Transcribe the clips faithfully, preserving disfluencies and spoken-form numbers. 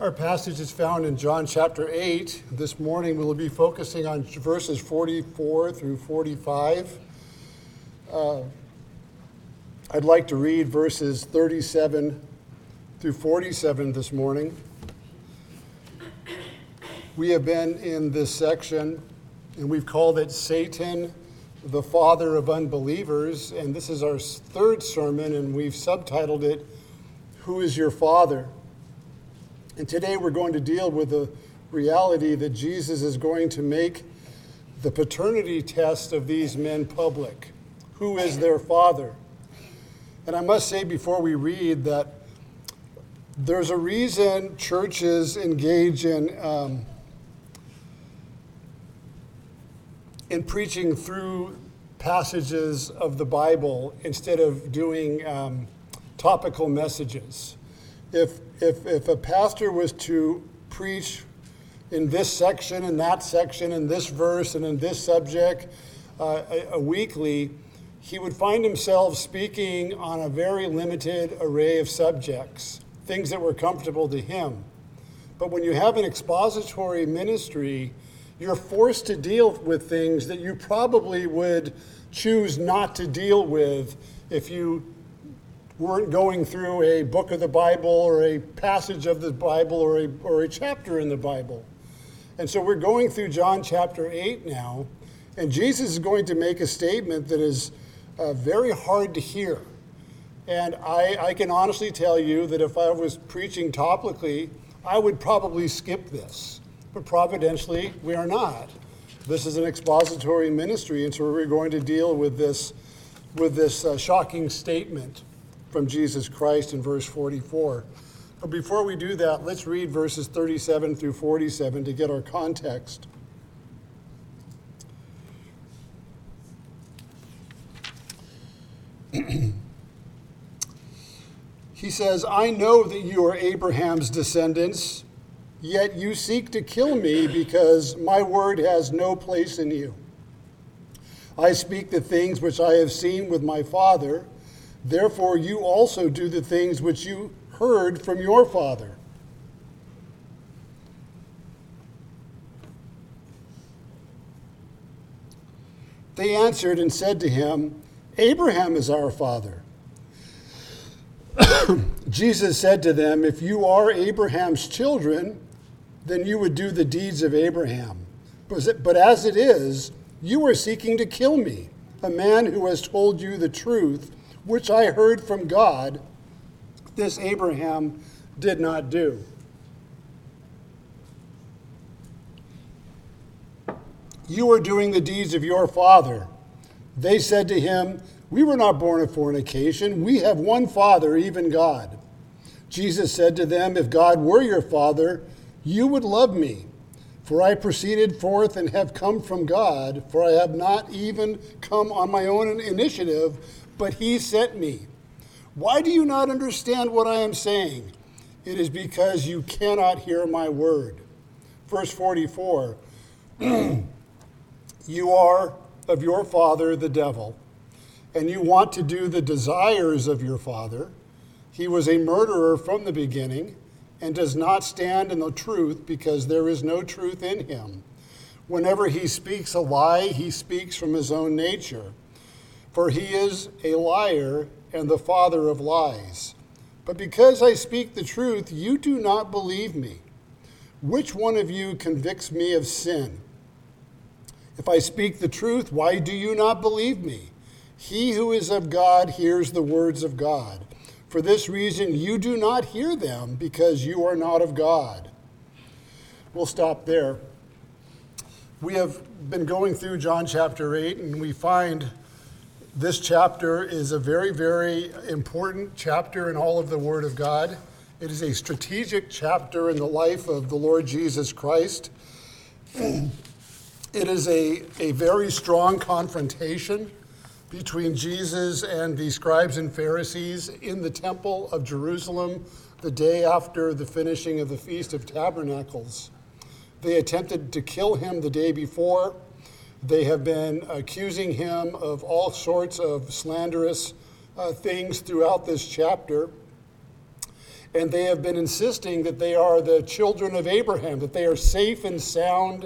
Our passage is found in John chapter eight. This morning we'll be focusing on verses forty-four through forty-five. Uh, I'd like to read verses thirty-seven through forty-seven this morning. We have been in this section, and we've called it Satan, the Father of Unbelievers, and this is our third sermon, and we've subtitled it, Who is Your Father? And today we're going to deal with the reality that Jesus is going to make the paternity test of these men public. Who is their father? And I must say before we read that there's a reason churches engage in, um, in preaching through passages of the Bible instead of doing um, topical messages. If, if, if a pastor was to preach in this section, in that section, in this verse, and in this subject uh, a, a weekly, he would find himself speaking on a very limited array of subjects, things that were comfortable to him. But when you have an expository ministry, you're forced to deal with things that you probably would choose not to deal with if you weren't going through a book of the Bible or a passage of the Bible or a, or a chapter in the Bible. And so we're going through John chapter eight now, and Jesus is going to make a statement that is uh, very hard to hear. And I, I can honestly tell you that if I was preaching topically, I would probably skip this. But providentially, we are not. This is an expository ministry, and so we're going to deal with this, with this uh, shocking statement from Jesus Christ in verse forty-four. But before we do that, let's read verses thirty-seven through forty-seven to get our context. He says, I know that you are Abraham's descendants, yet you seek to kill me because my word has no place in you. I speak the things which I have seen with my father. Therefore, you also do the things which you heard from your father. They answered and said to him, Abraham is our father. Jesus said to them, if you are Abraham's children, then you would do the deeds of Abraham. But as it is, you are seeking to kill me, a man who has told you the truth, which I heard from God. This Abraham did not do. You are doing the deeds of your father. They said to him, we were not born of fornication. We have one Father, even God. Jesus said to them, if God were your Father, you would love me. For I proceeded forth and have come from God, for I have not even come on my own initiative, but he sent me. Why do you not understand what I am saying? It is because you cannot hear my word. Verse forty-four, you are of your father, the devil, and you want to do the desires of your father. He was a murderer from the beginning and does not stand in the truth because there is no truth in him. Whenever he speaks a lie, he speaks from his own nature. For he is a liar and the father of lies. But because I speak the truth, you do not believe me. Which one of you convicts me of sin? If I speak the truth, why do you not believe me? He who is of God hears the words of God. For this reason, you do not hear them, because you are not of God. We'll stop there. We have been going through John chapter eight, and we find this chapter is a very, very important chapter in all of the Word of God. It is a strategic chapter in the life of the Lord Jesus Christ. It is a, a very strong confrontation between Jesus and the scribes and Pharisees in the temple of Jerusalem the day after the finishing of the Feast of Tabernacles. They attempted to kill him the day before. They have been accusing him of all sorts of slanderous uh, things throughout this chapter. And they have been insisting that they are the children of Abraham, that they are safe and sound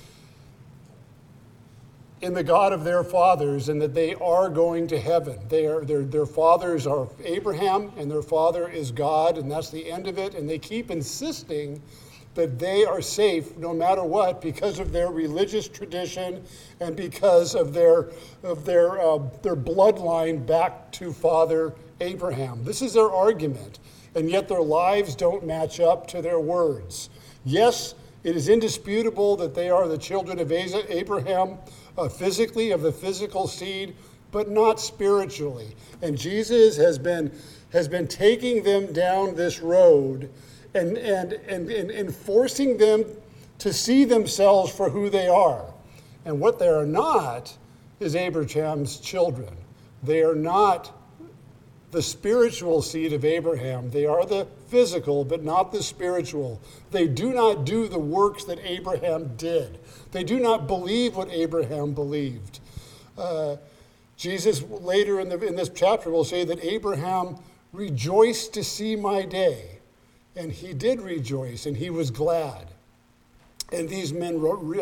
in the God of their fathers, and that they are going to heaven. They are, their, their fathers are Abraham, and their father is God, and that's the end of it. And they keep insisting that they are safe no matter what because of their religious tradition and because of their, of their, uh, their bloodline back to Father Abraham. This is their argument. And yet their lives don't match up to their words. Yes, it is indisputable that they are the children of Abraham, uh, physically, of the physical seed, but not spiritually. And Jesus has been, has been taking them down this road and, and, and, and, and forcing them to see themselves for who they are. And what they are not is Abraham's children. They are not the spiritual seed of Abraham. They are the physical, but not the spiritual. They do not do the works that Abraham did. They do not believe what Abraham believed. Uh, Jesus later in, the, in this chapter will say that Abraham rejoiced to see my day. And he did rejoice, and he was glad. And these men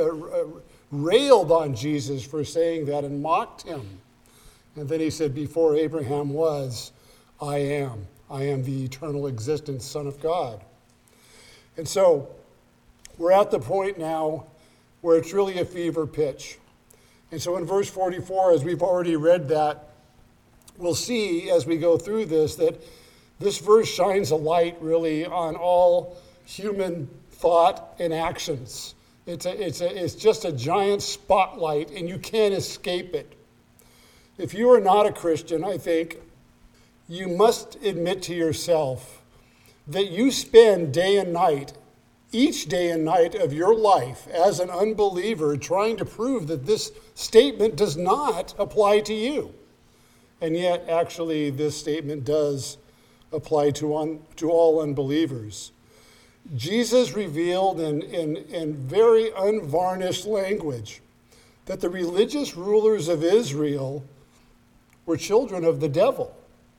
railed on Jesus for saying that and mocked him. And then he said, before Abraham was, I am. I am the eternal existence Son of God. And so we're at the point now where it's really a fever pitch. And so in verse forty-four, as we've already read that, we'll see as we go through this that this verse shines a light really on all human thought and actions. It's, a, it's, a, it's just a giant spotlight, and you can't escape it. If you are not a Christian, I think you must admit to yourself that you spend day and night, each day and night of your life as an unbeliever, trying to prove that this statement does not apply to you. And yet, actually, this statement does apply to, un, to all unbelievers. Jesus revealed in, in, in very unvarnished language that the religious rulers of Israel were children of the devil.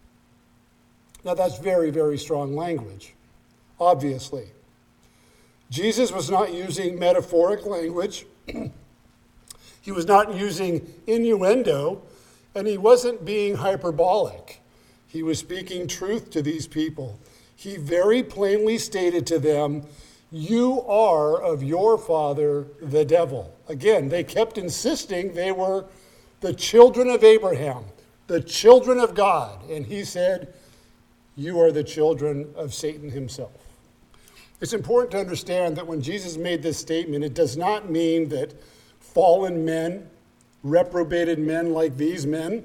Now that's very, very strong language, obviously. Jesus was not using metaphoric language. He was not using innuendo, and he wasn't being hyperbolic. He was speaking truth to these people. He very plainly stated to them, you are of your father, the devil. Again, they kept insisting they were the children of Abraham, the children of God. And he said, you are the children of Satan himself. It's important to understand that when Jesus made this statement, it does not mean that fallen men, reprobated men like these men,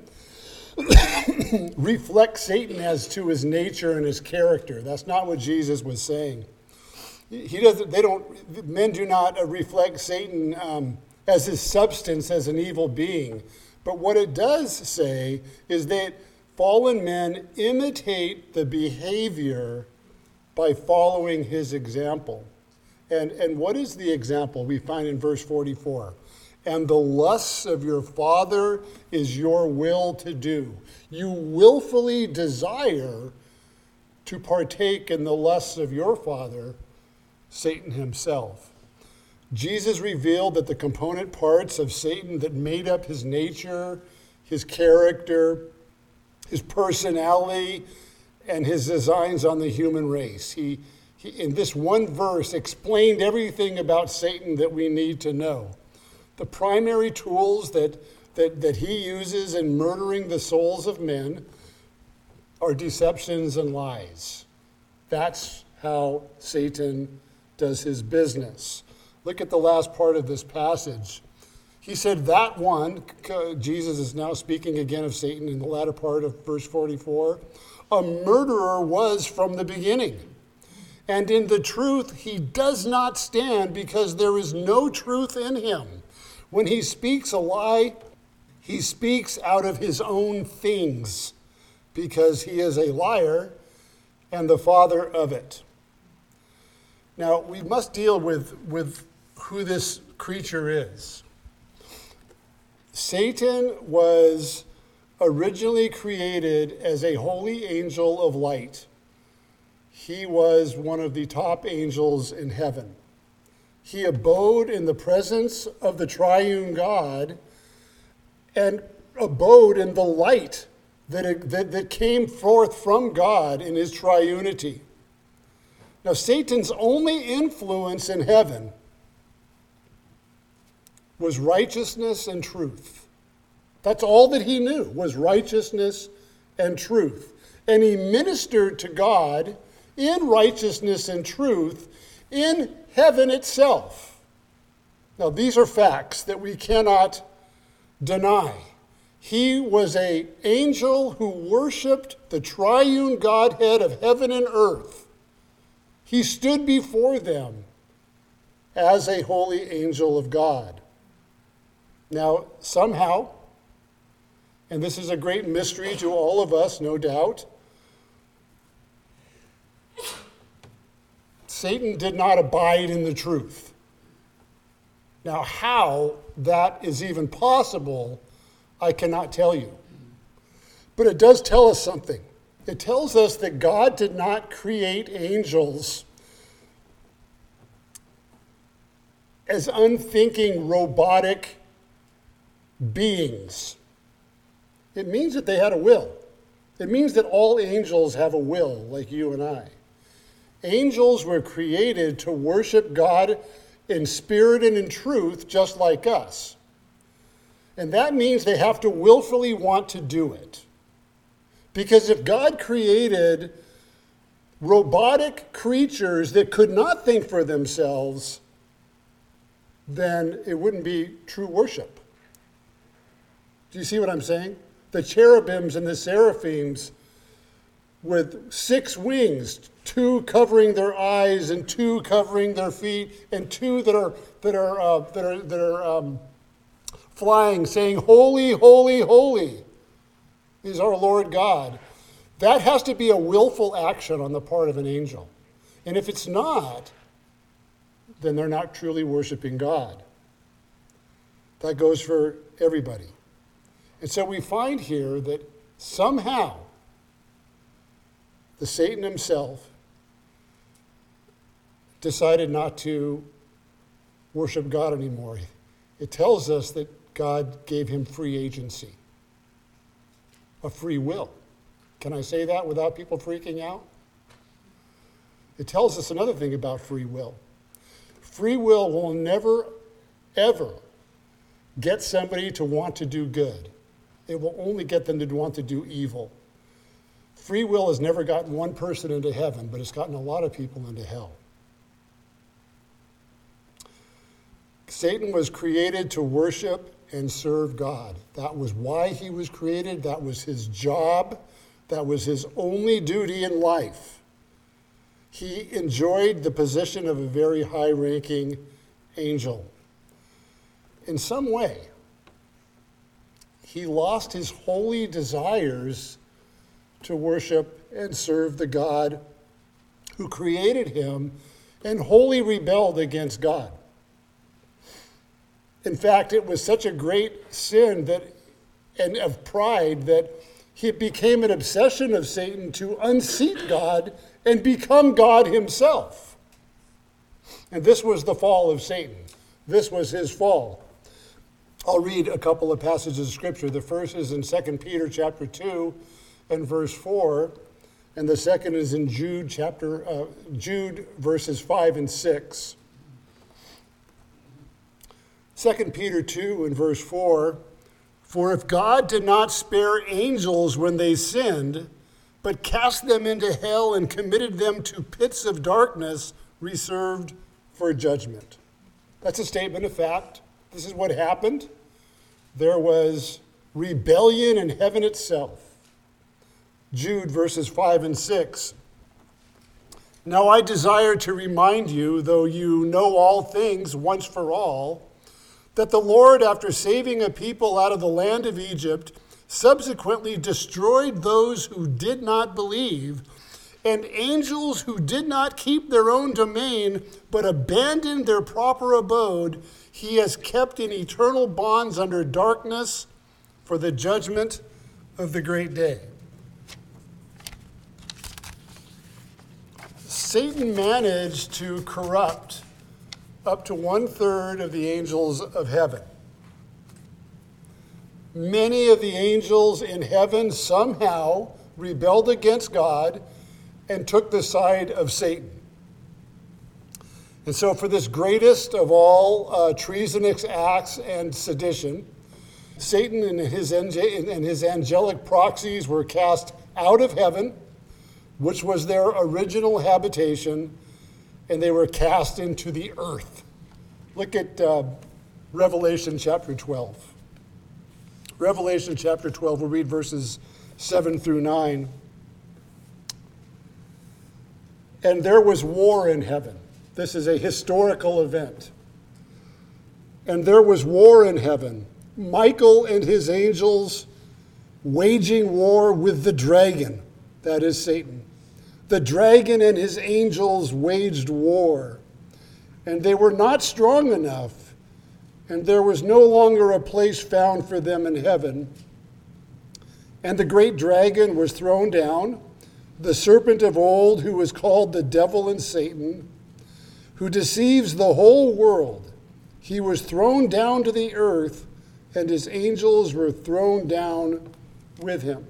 reflect Satan as to his nature and his character. That's not what Jesus was saying. He doesn't. They don't. Men do not reflect Satan um, as his substance, as an evil being. But what it does say is that fallen men imitate the behavior by following his example. And, and what is the example we find in verse forty-four? And the lusts of your father is your will to do. You willfully desire to partake in the lusts of your father, Satan himself. Jesus revealed that the component parts of Satan that made up his nature, his character, his personality, and his designs on the human race. He, he, in this one verse, explained everything about Satan that we need to know. The primary tools that, that, that he uses in murdering the souls of men are deceptions and lies. That's how Satan does his business. Look at the last part of this passage. He said that one, Jesus is now speaking again of Satan in the latter part of verse forty-four, a murderer was from the beginning. And in the truth he does not stand because there is no truth in him. When he speaks a lie, he speaks out of his own things because he is a liar and the father of it. Now, we must deal with, with who this creature is. Satan was originally created as a holy angel of light. he was one of the top angels in heaven. He abode in the presence of the triune God and abode in the light that, that, that came forth from God in his triunity. Now, Satan's only influence in heaven was righteousness and truth. That's all that he knew, was righteousness and truth. And he ministered to God in righteousness and truth in heaven itself. Now, these are facts that we cannot deny. He was an angel who worshiped the triune Godhead of heaven and earth. He stood before them as a holy angel of God. Now, somehow, and this is a great mystery to all of us, no doubt, Satan did not abide in the truth. Now, how that is even possible, I cannot tell you. But it does tell us something. It tells us that God did not create angels as unthinking, robotic beings. It means that they had a will. It means that all angels have a will, like you and I. Angels were created to worship God in spirit and in truth, just like us. And that means they have to willfully want to do it. Because if God created robotic creatures that could not think for themselves, then it wouldn't be true worship. Do you see what I'm saying? The cherubims and the seraphims with six wings, two covering their eyes and two covering their feet, and two that are that are uh, that are that are um, flying, saying, "Holy, holy, holy is our Lord God." That has to be a willful action on the part of an angel, and if it's not, then they're not truly worshiping God. That goes for everybody. And so we find here that somehow the Satan himself decided not to worship God anymore. It tells us that God gave him free agency, a free will. Can I say that without people freaking out? It tells us another thing about free will. Free will will never, ever get somebody to want to do good. It will only get them to want to do evil. Free will has never gotten one person into heaven, but it's gotten a lot of people into hell. Satan was created to worship and serve God. That was why he was created. That was his job. That was his only duty in life. He enjoyed the position of a very high-ranking angel. In some way, he lost his holy desires to worship and serve the God who created him and wholly rebelled against God. In fact, it was such a great sin that, and of pride that it became an obsession of Satan to unseat God and become God himself. And this was the fall of Satan. This was his fall. I'll read a couple of passages of Scripture. The first is in Second Peter chapter two and verse four, and the second is in Jude chapter uh, Jude verses five and six. Second Peter two and verse four, "For if God did not spare angels when they sinned, but cast them into hell and committed them to pits of darkness reserved for judgment." That's a statement of fact. This is what happened. There was rebellion in heaven itself. Jude verses five and six. "Now I desire to remind you, though you know all things once for all, that the Lord, after saving a people out of the land of Egypt, subsequently destroyed those who did not believe, and angels who did not keep their own domain, but abandoned their proper abode, he has kept in eternal bonds under darkness for the judgment of the great day." Satan managed to corrupt up to one-third of the angels of heaven. Many of the angels in heaven somehow rebelled against God and took the side of Satan. And so for this greatest of all uh, treasonous acts and sedition, Satan and his, and his angelic proxies were cast out of heaven, which was their original habitation, and they were cast into the earth. Look at uh, Revelation chapter twelve. Revelation chapter twelve, we'll read verses seven through nine. And there was war in heaven. This is a historical event. And there was war in heaven. Michael and his angels waging war with the dragon, that is Satan. The dragon and his angels waged war, and they were not strong enough, and there was no longer a place found for them in heaven. And the great dragon was thrown down, the serpent of old, who was called the devil and Satan, who deceives the whole world. He was thrown down to the earth, and his angels were thrown down with him.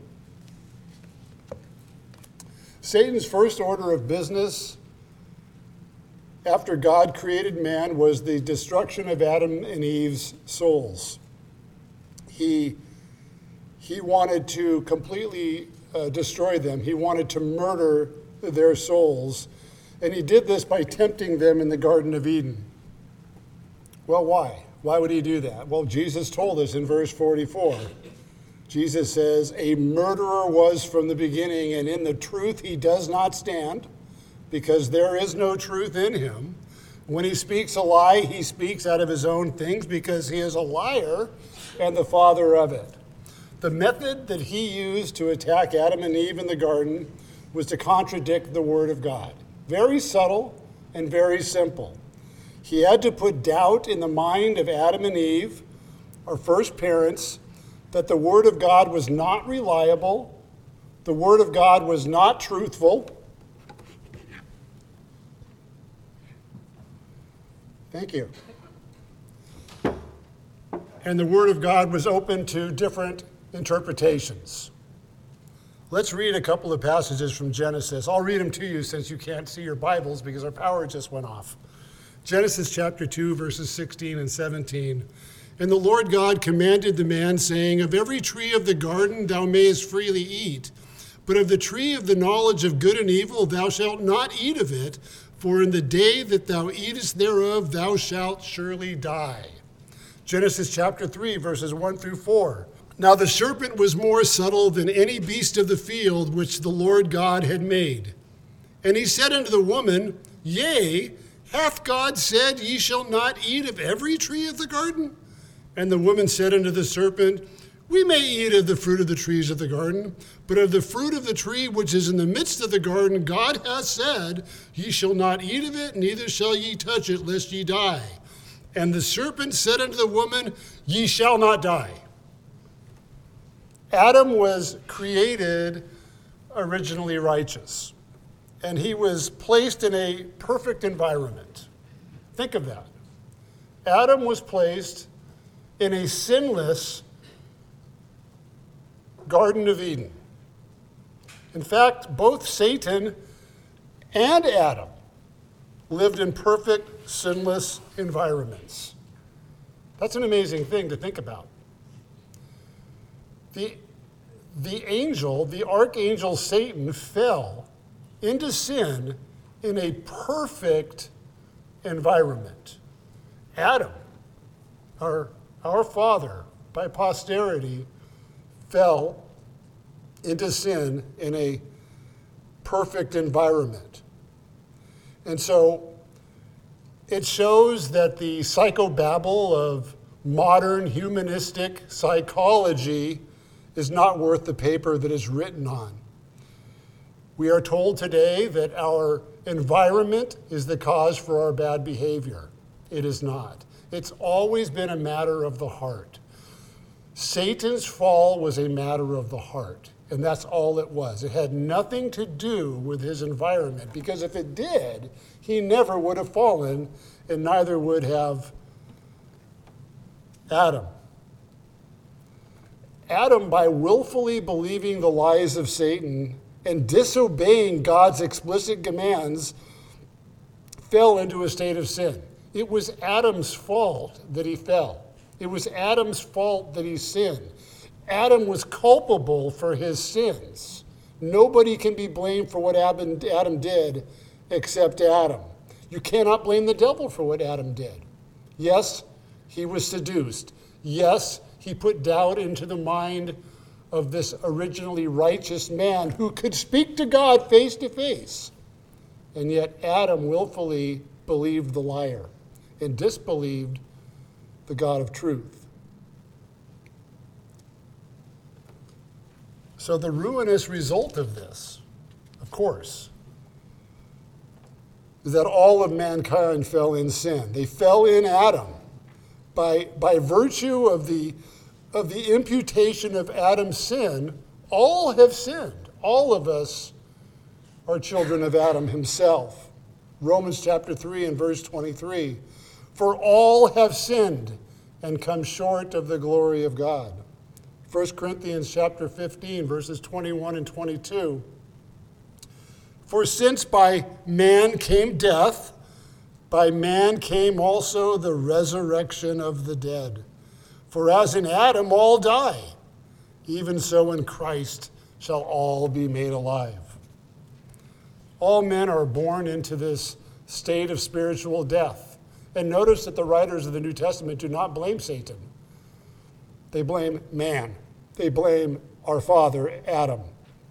Satan's first order of business after God created man was the destruction of Adam and Eve's souls. He, he wanted to completely uh, destroy them. He wanted to murder their souls. And he did this by tempting them in the Garden of Eden. Well, why? Why would he do that? Well, Jesus told us in verse forty-four. Jesus says, a murderer was from the beginning, and in the truth he does not stand, because there is no truth in him. When he speaks a lie, he speaks out of his own things, because he is a liar and the father of it. The method that he used to attack Adam and Eve in the garden was to contradict the word of God. Very subtle and very simple. He had to put doubt in the mind of Adam and Eve, our first parents, that the word of God was not reliable, the word of God was not truthful. Thank you. And the word of God was open to different interpretations. Let's read a couple of passages from Genesis. I'll read them to you since you can't see your Bibles because our power just went off. Genesis chapter two, verses sixteen and seventeen. And the Lord God commanded the man, saying, of every tree of the garden thou mayest freely eat, but of the tree of the knowledge of good and evil thou shalt not eat of it, for in the day that thou eatest thereof thou shalt surely die. Genesis chapter three, verses one through four. Now the serpent was more subtle than any beast of the field which the Lord God had made. And he said unto the woman, yea, hath God said, ye shall not eat of every tree of the garden? And the woman said unto the serpent, we may eat of the fruit of the trees of the garden, but of the fruit of the tree which is in the midst of the garden, God hath said, ye shall not eat of it, neither shall ye touch it, lest ye die. And the serpent said unto the woman, ye shall not die. Adam was created originally righteous, and he was placed in a perfect environment. Think of that. Adam was placed in a sinless Garden of Eden. In fact, both Satan and Adam lived in perfect, sinless environments. That's an amazing thing to think about. The, the angel, the archangel Satan, fell into sin in a perfect environment. Adam, our, our father, by posterity, fell into sin in a perfect environment. And so it shows that the psychobabble of modern humanistic psychology is not worth the paper that it's written on. We are told today that our environment is the cause for our bad behavior. It is not. It's always been a matter of the heart. Satan's fall was a matter of the heart. And that's all it was. It had nothing to do with his environment, because if it did, he never would have fallen, and neither would have Adam. Adam, by willfully believing the lies of Satan and disobeying God's explicit commands, fell into a state of sin. It was Adam's fault that he fell. It was Adam's fault that he sinned. Adam was culpable for his sins. Nobody can be blamed for what Adam did except Adam. You cannot blame the devil for what Adam did. Yes, he was seduced. Yes, he put doubt into the mind of this originally righteous man who could speak to God face to face. And yet Adam willfully believed the liar and disbelieved the God of truth. So the ruinous result of this, of course, is that all of mankind fell in sin. They fell in Adam. By, by virtue of the, of the imputation of Adam's sin, all have sinned. All of us are children of Adam himself. Romans chapter three and verse twenty-three. For all have sinned and come short of the glory of God. First Corinthians chapter fifteen, verses twenty-one and twenty-two. For since by man came death, by man came also the resurrection of the dead. For as in Adam all die, even so in Christ shall all be made alive. All men are born into this state of spiritual death. And notice that the writers of the New Testament do not blame Satan. They blame man. They blame our father, Adam.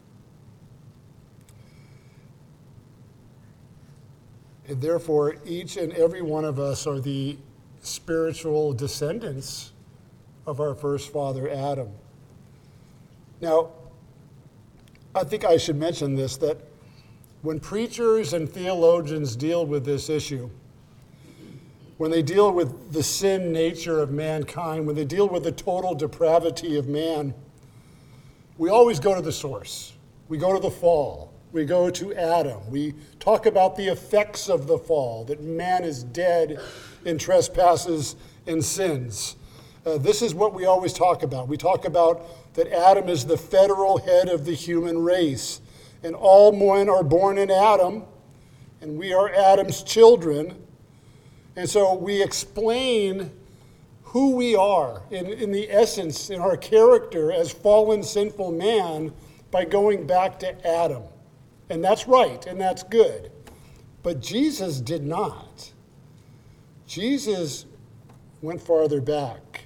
And therefore, each and every one of us are the spiritual descendants of our first father, Adam. Now, I think I should mention this, that when preachers and theologians deal with this issue, when they deal with the sin nature of mankind, when they deal with the total depravity of man, we always go to the source. We go to the fall. We go to Adam. We talk about the effects of the fall, that man is dead in trespasses and sins. Uh, this is what we always talk about. We talk about that Adam is the federal head of the human race, and all men are born in Adam, and we are Adam's children. And so we explain who we are in, in the essence, in our character as fallen, sinful man by going back to Adam. And that's right, and that's good. But Jesus did not. Jesus went farther back.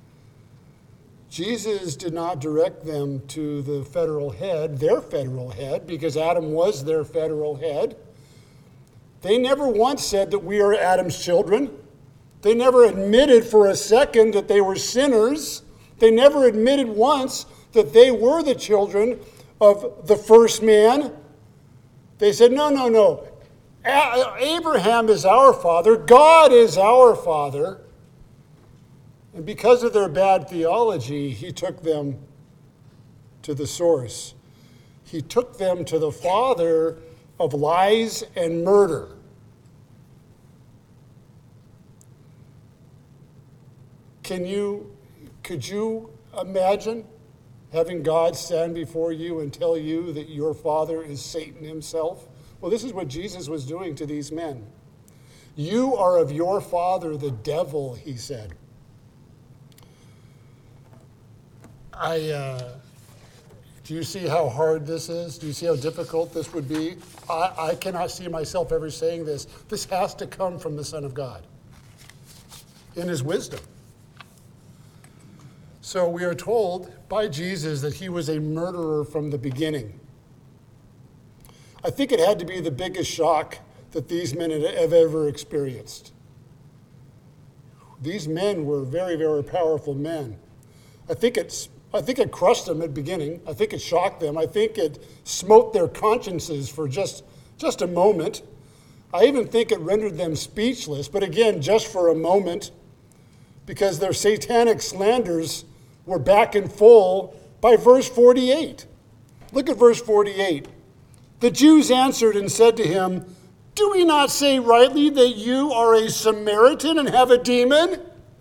Jesus did not direct them to the federal head, their federal head, because Adam was their federal head. They never once said that we are Adam's children. They never admitted for a second that they were sinners. They never admitted once that they were the children of the first man. They said, no, no, no. A- Abraham is our father. God is our father. And because of their bad theology, he took them to the source. He took them to the father of lies and murder. Can you, could you imagine having God stand before you and tell you that your father is Satan himself? Well, this is what Jesus was doing to these men. You are of your father, the devil, he said. I, uh, do you see how hard this is? Do you see how difficult this would be? I, I cannot see myself ever saying this. This has to come from the Son of God in his wisdom. So we are told by Jesus that he was a murderer from the beginning. I think it had to be the biggest shock that these men have ever experienced. These men were very, very powerful men. I think it's I think it crushed them at the beginning. I think it shocked them. I think it smote their consciences for just, just a moment. I even think it rendered them speechless, but again, just for a moment, because their satanic slanders were back in full by verse forty-eight. Look at verse forty-eight. The Jews answered and said to him, do we not say rightly that you are a Samaritan and have a demon?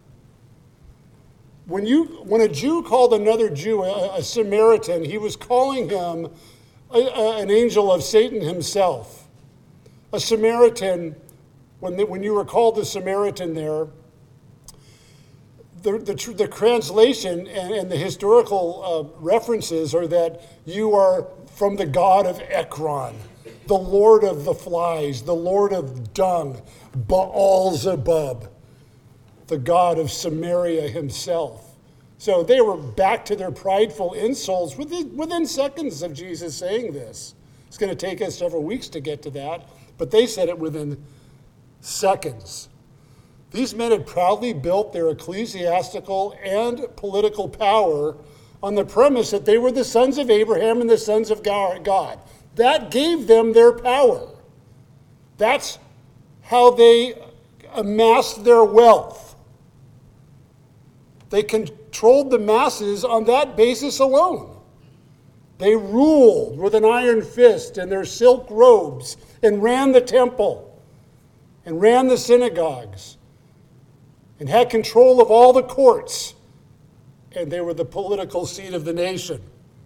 When you, when a Jew called another Jew a, a Samaritan, he was calling him a, a, an angel of Satan himself. A Samaritan, when, the, when you were called a Samaritan there, the, the, the translation and, and the historical uh, references are that you are from the god of Ekron, the lord of the flies, the lord of dung, Baal-zebub, the god of Samaria himself. So they were back to their prideful insults within, within seconds of Jesus saying this. It's going to take us several weeks to get to that, but they said it within seconds. These men had proudly built their ecclesiastical and political power on the premise that they were the sons of Abraham and the sons of God. That gave them their power. That's how they amassed their wealth. They controlled the masses on that basis alone. They ruled with an iron fist in their silk robes and ran the temple and ran the synagogues and had control of all the courts. And they were the political seat of the nation.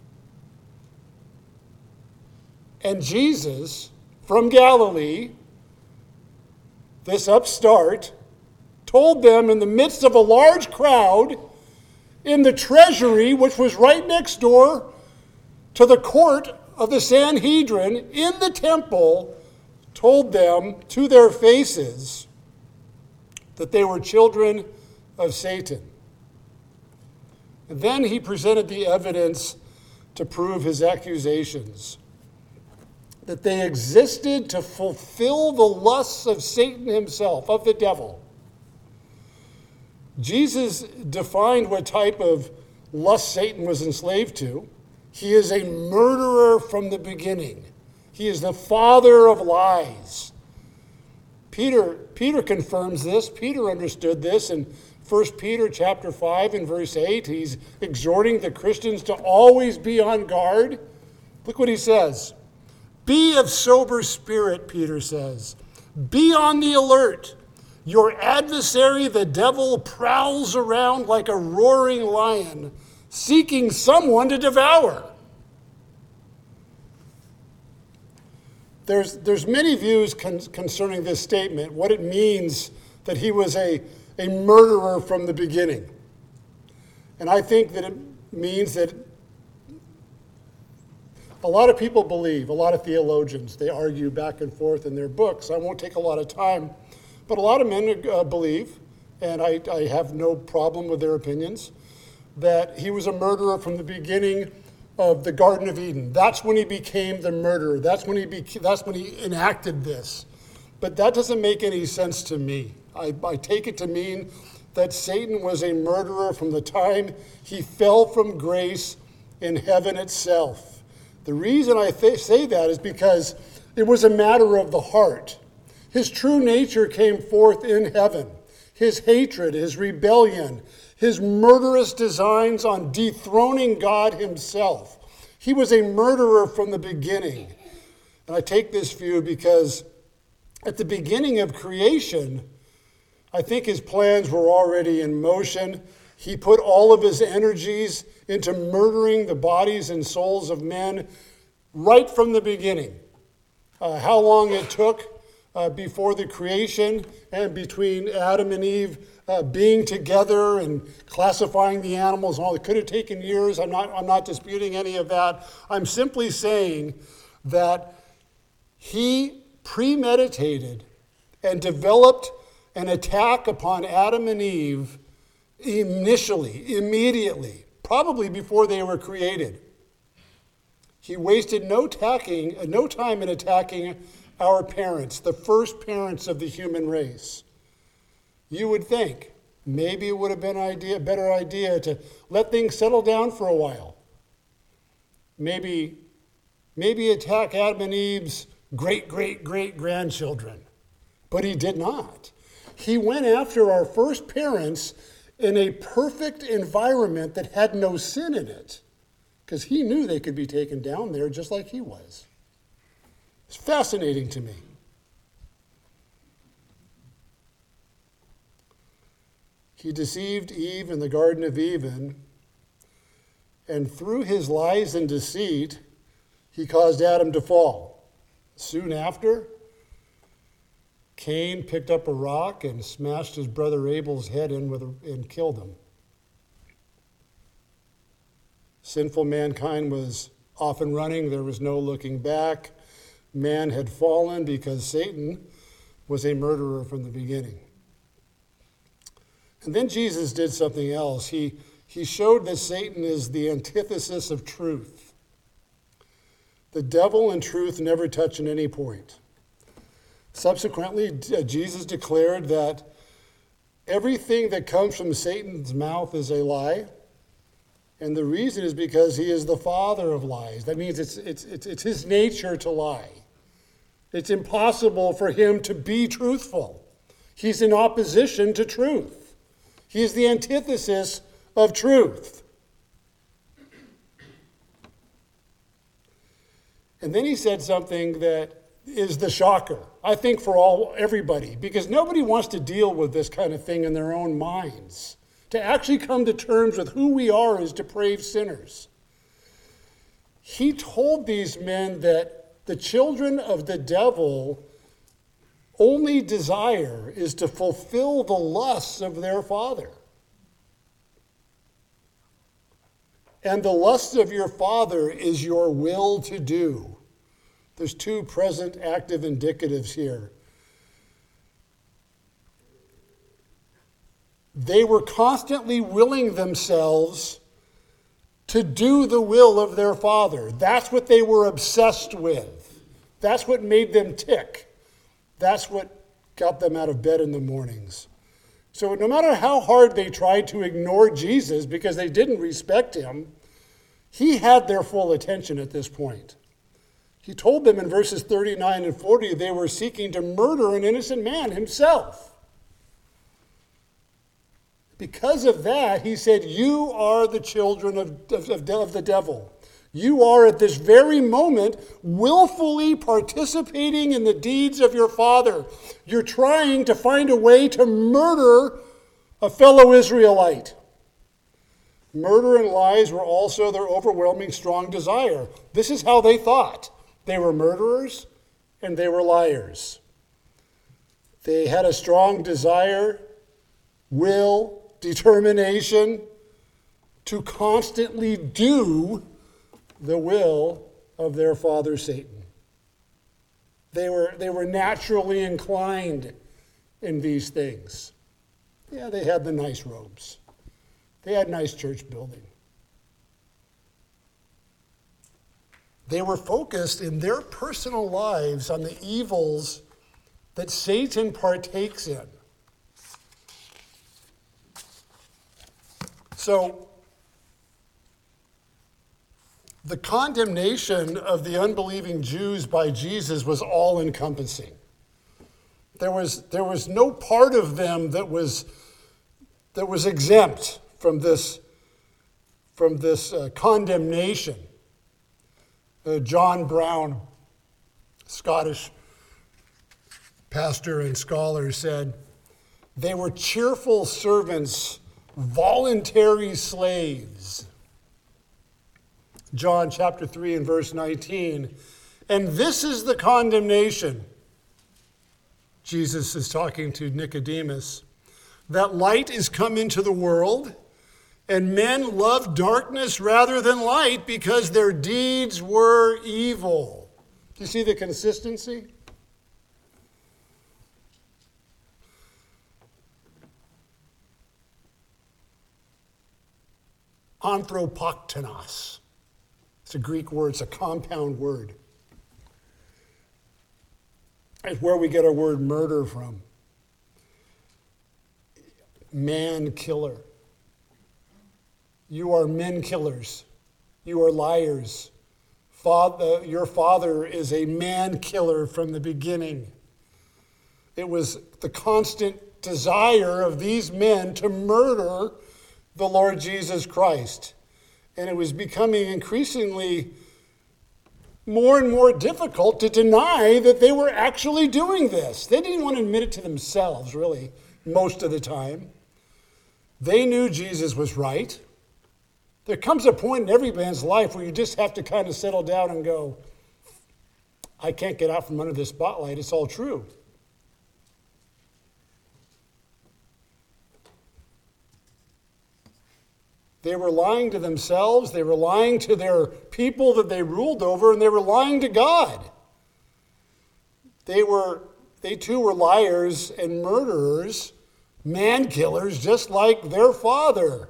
And Jesus, from Galilee, this upstart, told them in the midst of a large crowd, in the treasury, which was right next door to the court of the Sanhedrin, in the temple, told them to their faces that they were children of Satan. And then he presented the evidence to prove his accusations, that they existed to fulfill the lusts of Satan himself, of the devil. Jesus defined what type of lust Satan was enslaved to. He is a murderer from the beginning. He is the father of lies. Peter, Peter confirms this. Peter understood this in First Peter chapter five and verse eight. He's exhorting the Christians to always be on guard. Look what he says. Be of sober spirit, Peter says. Be on the alert. Your adversary, the devil, prowls around like a roaring lion, seeking someone to devour. There's, there's many views con- concerning this statement, what it means that he was a, a murderer from the beginning. And I think that it means that a lot of people believe, a lot of theologians, they argue back and forth in their books. I won't take a lot of time, but a lot of men uh, believe, and I, I have no problem with their opinions, that he was a murderer from the beginning of the Garden of Eden. That's when he became the murderer. That's when he beca- that's when he enacted this. But that doesn't make any sense to me. I, I take it to mean that Satan was a murderer from the time he fell from grace in heaven itself. The reason I th- say that is because it was a matter of the heart. His true nature came forth in heaven. His hatred, his rebellion, his murderous designs on dethroning God himself. He was a murderer from the beginning. And I take this view because at the beginning of creation, I think his plans were already in motion. He put all of his energies into murdering the bodies and souls of men right from the beginning. Uh, how long it took uh, before the creation and between Adam and Eve uh, being together and classifying the animals and all, it could have taken years. I'm not, I'm not disputing any of that. I'm simply saying that he premeditated and developed an attack upon Adam and Eve initially, immediately, probably before they were created. He wasted no, attacking, no time in attacking our parents, the first parents of the human race. You would think maybe it would have been an idea, a better idea to let things settle down for a while. Maybe, maybe attack Adam and Eve's great, great, great grandchildren. But he did not. He went after our first parents in a perfect environment that had no sin in it. because he knew they could be taken down there just like he was. It's fascinating to me. He deceived Eve in the Garden of Eden, and through his lies and deceit, he caused Adam to fall. Soon after, Cain picked up a rock and smashed his brother Abel's head in with a, and killed him. Sinful mankind was off and running. There was no looking back. Man had fallen because Satan was a murderer from the beginning. And then Jesus did something else. He, he showed that Satan is the antithesis of truth. The devil and truth never touch at any point. Subsequently, Jesus declared that everything that comes from Satan's mouth is a lie. And the reason is because he is the father of lies. That means it's, it's, it's, it's his nature to lie. It's impossible for him to be truthful. He's in opposition to truth. He is the antithesis of truth. And then he said something that is the shocker, I think, for all everybody, because nobody wants to deal with this kind of thing in their own minds, to actually come to terms with who we are as depraved sinners. He told these men that the children of the devil only desire is to fulfill the lusts of their father. And the lust of your father is your will to do. There's two present active indicatives here. They were constantly willing themselves to do the will of their father. That's what they were obsessed with. That's what made them tick. That's what got them out of bed in the mornings. So no matter how hard they tried to ignore Jesus because they didn't respect him, he had their full attention at this point. He told them in verses thirty-nine and forty they were seeking to murder an innocent man himself. Because of that, he said, you are the children of, of, of the devil. You are at this very moment willfully participating in the deeds of your father. You're trying to find a way to murder a fellow Israelite. Murder and lies were also their overwhelming strong desire. This is how they thought. They were murderers and they were liars. They had a strong desire, will, determination to constantly do the will of their father Satan. They were, they were naturally inclined in these things. Yeah, they had the nice robes. They had nice church building. They were focused in their personal lives on the evils that Satan partakes in. So, the condemnation of the unbelieving Jews by Jesus was all-encompassing. There was, there was no part of them that was, that was exempt from this, from this uh, condemnation. Uh, John Brown, Scottish pastor and scholar, said, they were cheerful servants, voluntary slaves. John chapter three and verse nineteen. And this is the condemnation. Jesus is talking to Nicodemus. That light is come into the world, and men love darkness rather than light because their deeds were evil. Do you see the consistency? Anthropoktenos. It's a Greek word. It's a compound word. It's where we get our word murder from. Man killer. You are men killers. You are liars. Father, your father is a man killer from the beginning. It was the constant desire of these men to murder the Lord Jesus Christ. and it was becoming increasingly more and more difficult to deny that they were actually doing this. They didn't want to admit it to themselves, really, most of the time. They knew Jesus was right. There comes a point in every man's life where you just have to kind of settle down and go, I can't get out from under this spotlight. It's all true. They were lying to themselves, they were lying to their people that they ruled over, and they were lying to God. They were, they too were liars and murderers, man killers, just like their father.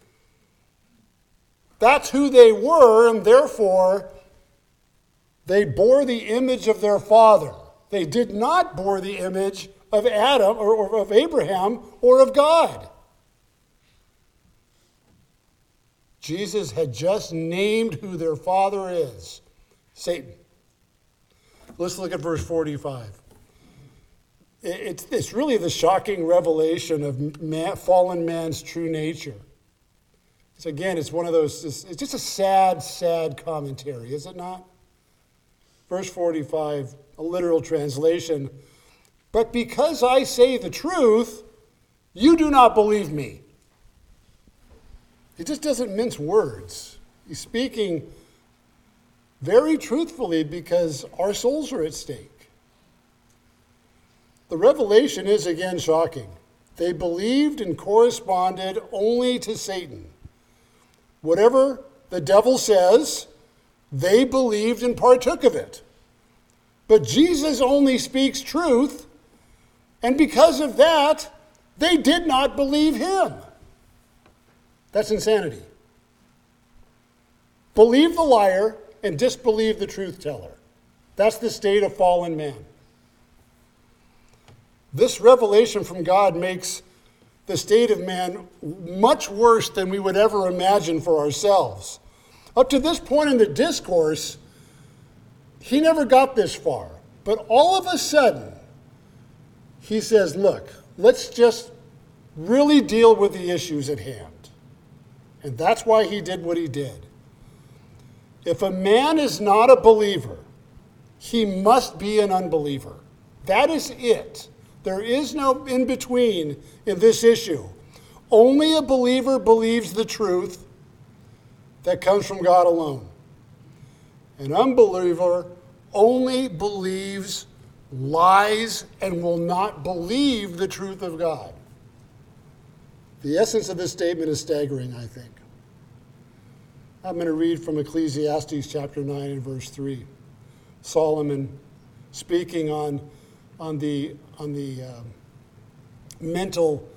That's who they were, and therefore they bore the image of their father. They did not bore the image of Adam or, or of Abraham or of God. Jesus had just named who their father is, Satan. Let's look at verse forty-five. It's, it's really the shocking revelation of man, fallen man's true nature. It's, again, it's one of those, it's just a sad, sad commentary, is it not? Verse forty-five, a literal translation. But because I say the truth, you do not believe me. He just doesn't mince words. He's speaking very truthfully because our souls are at stake. The revelation is again shocking. They believed and corresponded only to Satan. Whatever the devil says, they believed and partook of it. But Jesus only speaks truth, and because of that, they did not believe him. That's insanity. Believe the liar and disbelieve the truth teller. That's the state of fallen man. This revelation from God makes the state of man much worse than we would ever imagine for ourselves. Up to this point in the discourse, he never got this far. But all of a sudden, he says, look, let's just really deal with the issues at hand. And that's why he did what he did. If a man is not a believer, he must be an unbeliever. That is it. There is no in between in this issue. Only a believer believes the truth that comes from God alone. An unbeliever only believes lies and will not believe the truth of God. The essence of this statement is staggering, I think. I'm going to read from Ecclesiastes chapter nine and verse three. Solomon speaking on, on the, on the um, mental,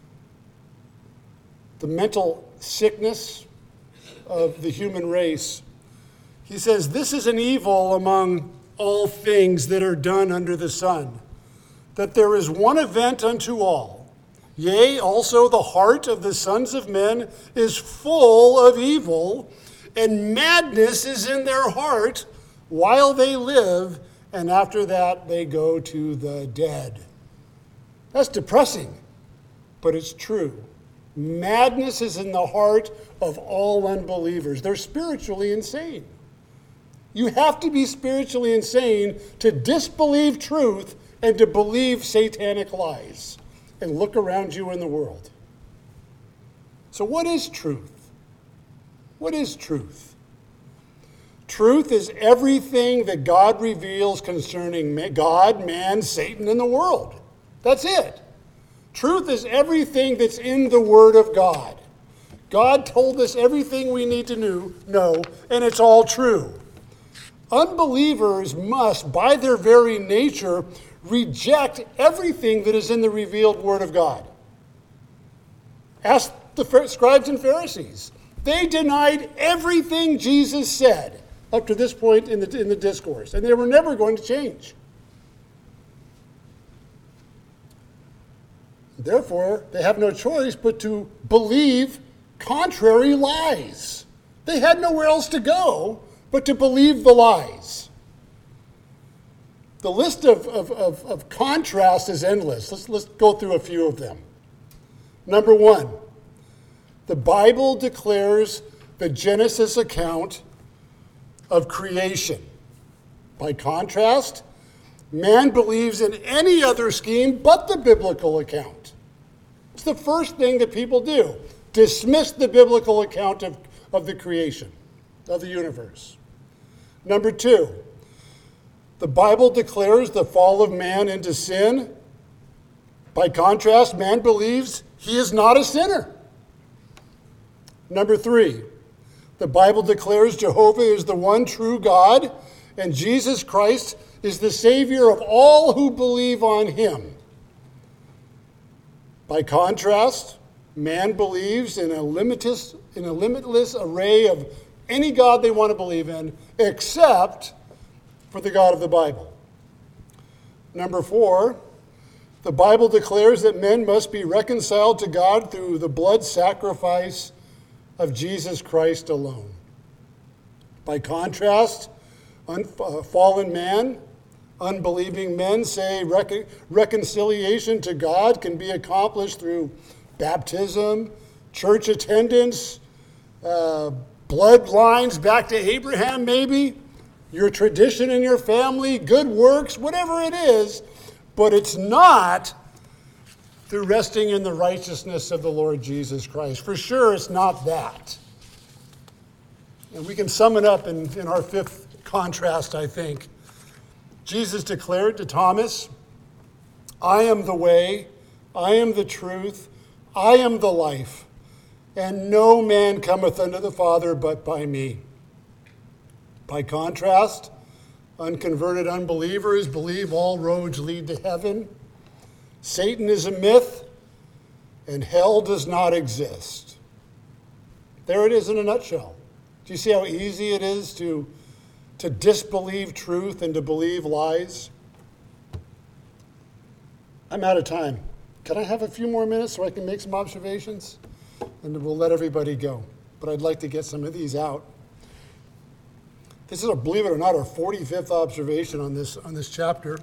the mental sickness of the human race. He says, this is an evil among all things that are done under the sun, that there is one event unto all. Yea, also the heart of the sons of men is full of evil, and madness is in their heart while they live, and after that they go to the dead. That's depressing, but it's true. Madness is in the heart of all unbelievers. They're spiritually insane. You have to be spiritually insane to disbelieve truth and to believe satanic lies. And look around you in the world. So what is truth? What is truth? Truth is everything that God reveals concerning God, man, Satan, and the world. That's it. Truth is everything that's in the Word of God. God told us everything we need to know, and it's all true. Unbelievers must, by their very nature, reject everything that is in the revealed Word of God. Ask the scribes and Pharisees. They denied everything Jesus said up to this point in the, in the discourse, and they were never going to change. Therefore, they have no choice but to believe contrary lies. They had nowhere else to go but to believe the lies. The list of, of, of, of contrasts is endless. Let's, let's go through a few of them. Number one, the Bible declares the Genesis account of creation. By contrast, man believes in any other scheme but the biblical account. It's the first thing that people do. Dismiss the biblical account of, of the creation, of the universe. Number two, the Bible declares the fall of man into sin. By contrast, man believes he is not a sinner. Number three, the Bible declares Jehovah is the one true God, and Jesus Christ is the Savior of all who believe on him. By contrast, man believes in a limitless, in a limitless array of any God they want to believe in, except for the God of the Bible. Number four, the Bible declares that men must be reconciled to God through the blood sacrifice of Jesus Christ alone. By contrast, un- uh, fallen man, unbelieving men say rec- reconciliation to God can be accomplished through baptism, church attendance, uh, bloodlines back to Abraham maybe, your tradition in your family, good works, whatever it is, but it's not through resting in the righteousness of the Lord Jesus Christ. For sure, it's not that. And we can sum it up in, in our fifth contrast, I think. Jesus declared to Thomas, I am the way, I am the truth, I am the life, and no man cometh unto the Father but by me. By contrast, unconverted unbelievers believe all roads lead to heaven. Satan is a myth, and hell does not exist. There it is in a nutshell. Do you see how easy it is to, to disbelieve truth and to believe lies? I'm out of time. Can I have a few more minutes so I can make some observations? And we'll let everybody go. But I'd like to get some of these out. This is, a, believe it or not, our forty-fifth observation on this, on this chapter.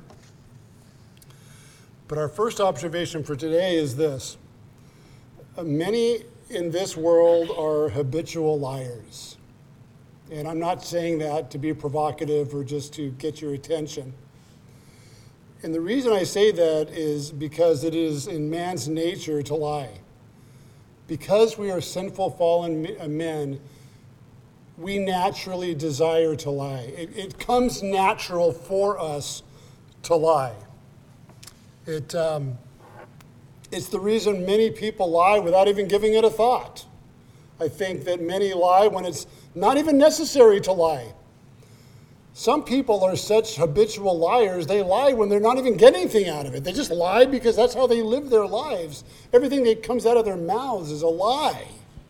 But our first observation for today is this. Many in this world are habitual liars. And I'm not saying that to be provocative or just to get your attention. And the reason I say that is because it is in man's nature to lie. Because we are sinful, fallen men, we naturally desire to lie. It, it comes natural for us to lie. It, um, it's the reason many people lie without even giving it a thought. I think that many lie when it's not even necessary to lie. Some people are such habitual liars, they lie when they're not even getting anything out of it. They just lie because that's how they live their lives. Everything that comes out of their mouths is a lie.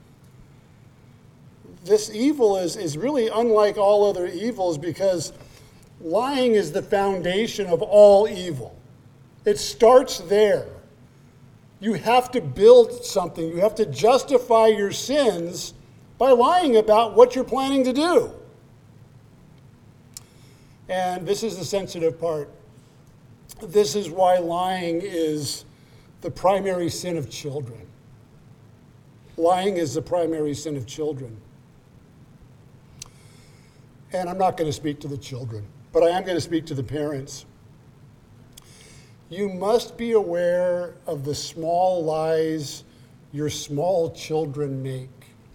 This evil is, is really unlike all other evils because lying is the foundation of all evil. It starts there. You have to build something. You have to justify your sins by lying about what you're planning to do. And this is the sensitive part. This is why lying is the primary sin of children. Lying is the primary sin of children. And I'm not going to speak to the children, but I am going to speak to the parents. You must be aware of the small lies your small children make.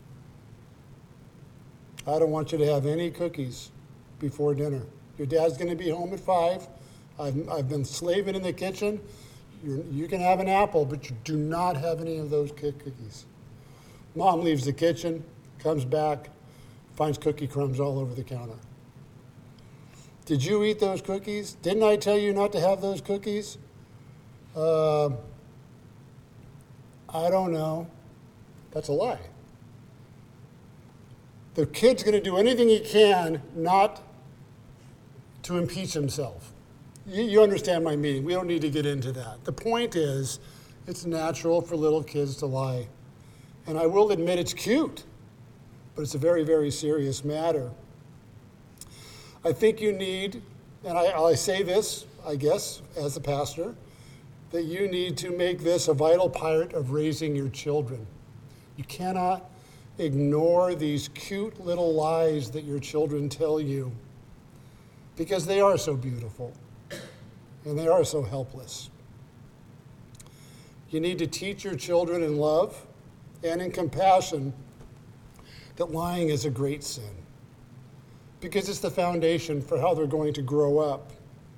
I don't want you to have any cookies before dinner. Your dad's going to be home at five. I've, I've been slaving in the kitchen. You're, you can have an apple, but you do not have any of those cookies. Mom leaves the kitchen, comes back, finds cookie crumbs all over the counter. Did you eat those cookies? Didn't I tell you not to have those cookies? Uh, I don't know. That's a lie. The kid's going to do anything he can not to impeach himself. You, you understand my meaning. We don't need to get into that. The point is, it's natural for little kids to lie. And I will admit it's cute, but it's a very, very serious matter. I think you need, and I, I say this, I guess, as a pastor, that you need to make this a vital part of raising your children. You cannot ignore these cute little lies that your children tell you, because they are so beautiful and they are so helpless. You need to teach your children in love and in compassion that lying is a great sin, because it's the foundation for how they're going to grow up.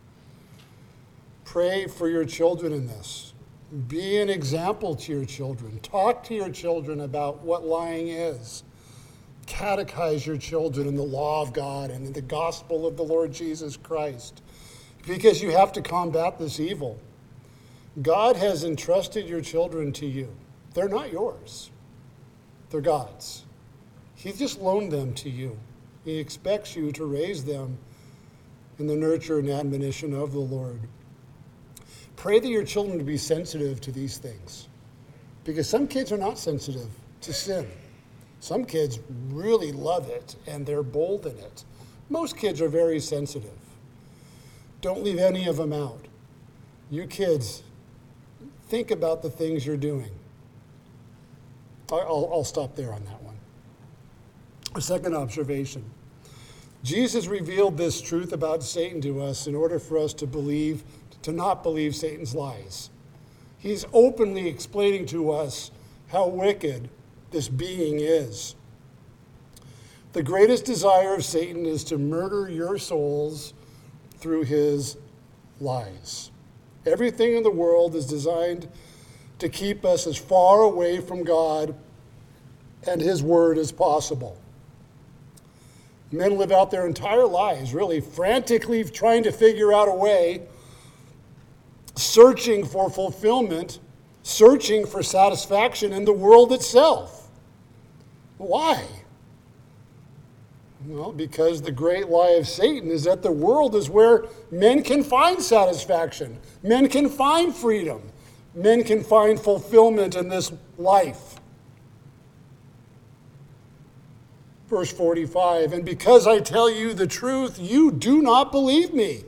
Pray for your children in this. Be an example to your children. Talk to your children about what lying is. Catechize your children in the law of God and in the gospel of the Lord Jesus Christ, because you have to combat this evil. God has entrusted your children to you. They're not yours. They're God's. He's just loaned them to you. He expects you to raise them in the nurture and admonition of the Lord. Pray that your children to be sensitive to these things, because some kids are not sensitive to sin. Some kids really love it and they're bold in it. Most kids are very sensitive. Don't leave any of them out. You kids, think about the things you're doing. I'll, I'll stop there on that one. A second observation. Jesus revealed this truth about Satan to us in order for us to believe, to not believe Satan's lies. He's openly explaining to us how wicked this being is. The greatest desire of Satan is to murder your souls through his lies. Everything in the world is designed to keep us as far away from God and his word as possible. Men live out their entire lives, really frantically trying to figure out a way, searching for fulfillment, searching for satisfaction in the world itself. Why? Well, because the great lie of Satan is that the world is where men can find satisfaction, men can find freedom, men can find fulfillment in this life. Verse forty-five, and because I tell you the truth, you do not believe me.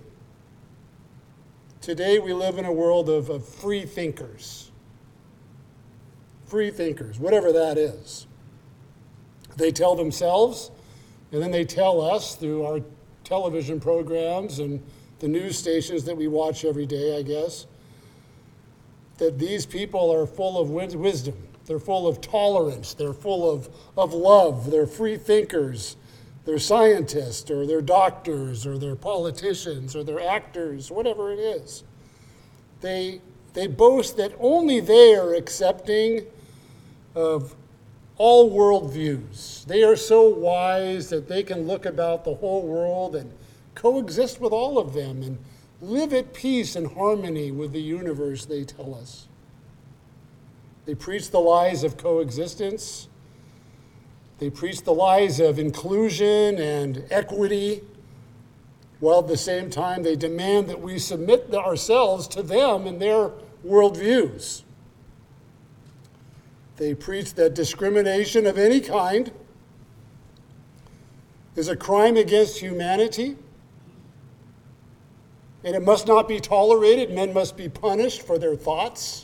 Today we live in a world of, of free thinkers. Free thinkers, whatever that is. They tell themselves, and then they tell us through our television programs and the news stations that we watch every day, I guess, that these people are full of wisdom. They're full of tolerance. They're full of, of love. They're free thinkers. They're scientists, or they're doctors, or they're politicians, or they're actors, whatever it is. They, they boast that only they are accepting of all worldviews. They are so wise that they can look about the whole world and coexist with all of them and live at peace and harmony with the universe, they tell us. They preach the lies of coexistence. They preach the lies of inclusion and equity, while at the same time they demand that we submit ourselves to them and their worldviews. They preach that discrimination of any kind is a crime against humanity, and it must not be tolerated. Men must be punished for their thoughts.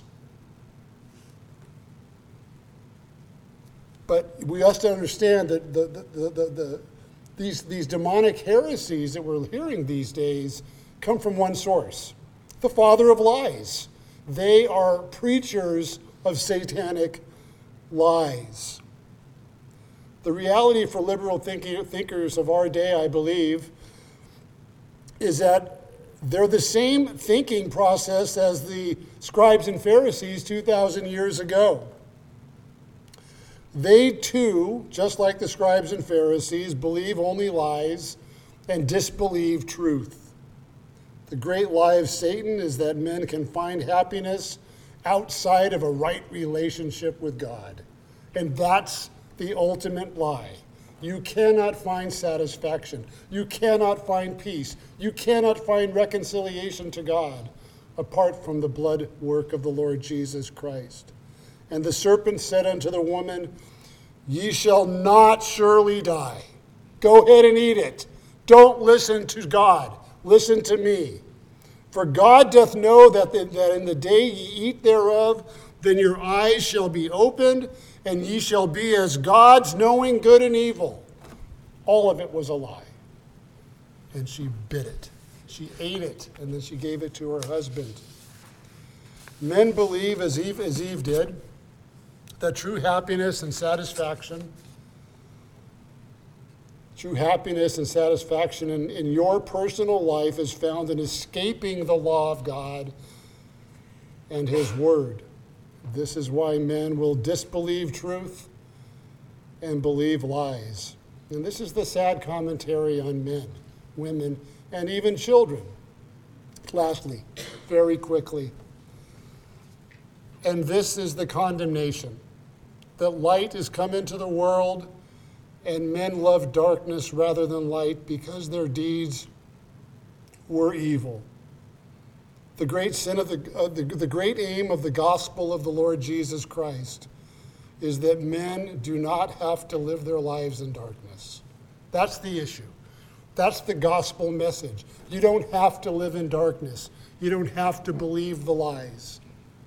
But we have to understand that the, the, the, the, the, these, these demonic heresies that we're hearing these days come from one source, the father of lies. They are preachers of satanic lies. The reality for liberal thinking, thinkers of our day, I believe, is that they're the same thinking process as the scribes and Pharisees two thousand years ago. They too, just like the scribes and Pharisees, believe only lies and disbelieve truth. The great lie of Satan is that men can find happiness outside of a right relationship with God. And that's the ultimate lie. You cannot find satisfaction. You cannot find peace. You cannot find reconciliation to God apart from the blood work of the Lord Jesus Christ. And the serpent said unto the woman, ye shall not surely die. Go ahead and eat it. Don't listen to God. Listen to me. For God doth know that, the, that in the day ye eat thereof, Then your eyes shall be opened, and ye shall be as gods, knowing good and evil. All of it was a lie. And she bit it. She ate it, and then she gave it to her husband. Men believe, as Eve, as Eve did, that true happiness and satisfaction, true happiness and satisfaction in, in your personal life is found in escaping the law of God and his word. This is why men will disbelieve truth and believe lies. And this is the sad commentary on men, women, and even children. Lastly, very quickly, and this is the condemnation, that light is come into the world, and men love darkness rather than light because their deeds were evil. The great sin of the, uh, the, the great aim of the gospel of the Lord Jesus Christ is that men do not have to live their lives in darkness. That's the issue. That's the gospel message. You don't have to live in darkness. You don't have to believe the lies.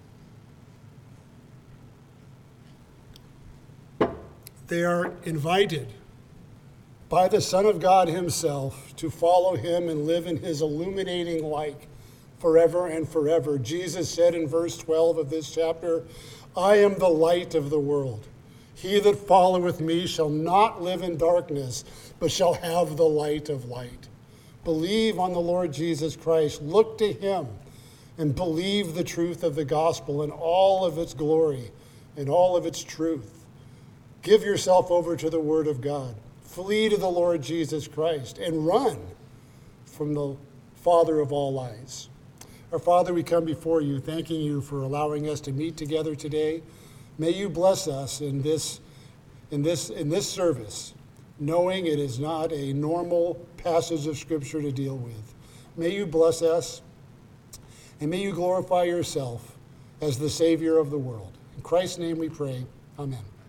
They are invited by the Son of God himself to follow him and live in his illuminating light forever and forever. Jesus said in verse twelve of this chapter, I am the light of the world. He that followeth me shall not live in darkness, but shall have the light of light. Believe on the Lord Jesus Christ. Look to him and believe the truth of the gospel in all of its glory and all of its truth. Give yourself over to the word of God. Flee to the Lord Jesus Christ and run from the father of all lies. Our Father, we come before you, thanking you for allowing us to meet together today. May you bless us in this, in this, in this service, knowing it is not a normal passage of Scripture to deal with. May you bless us, and may you glorify yourself as the Savior of the world. In Christ's name we pray. Amen.